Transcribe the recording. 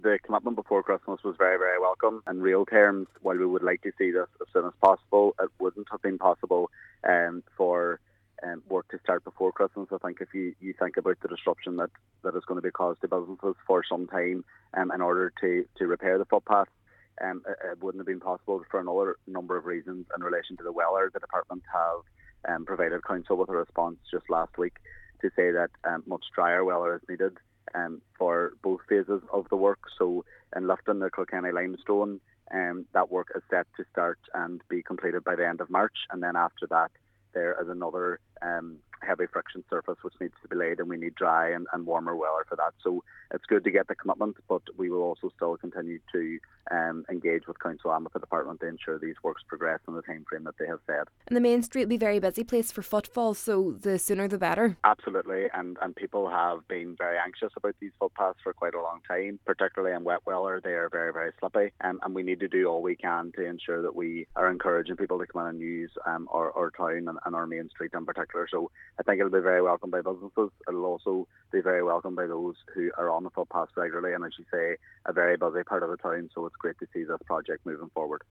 The commitment before Christmas was very, very welcome. In real terms, while we would like to see this as soon as possible, it wouldn't have been possible for work to start before Christmas. I think if you think about the disruption that is going to be caused to businesses for some time in order to repair the footpath, it wouldn't have been possible for another number of reasons. In relation to the weather, the department have provided council with a response just last week to say that much drier weather is needed for both phases of the work. So in lifting the Kilkenny limestone, that work is set to start and be completed by the end of March, and then after that there is another heavy friction surface which needs to be laid, and we need dry and warmer weather for that. So it's good to get the commitment, but we will also still continue to engage with council and with the department to ensure these works progress in the time frame that they have said. And the main street will be a very busy place for footfall, so the sooner the better. Absolutely, and people have been very anxious about these footpaths for quite a long time, particularly in wet weather. They are very, very slippy, and we need to do all we can to ensure that we are encouraging people to come in and use our town and our main street in particular. So I think it'll be very welcome by businesses. It'll also be very welcome by those who are on the footpaths regularly, and as you say, a very busy part of the town, so it's great to see this project moving forward.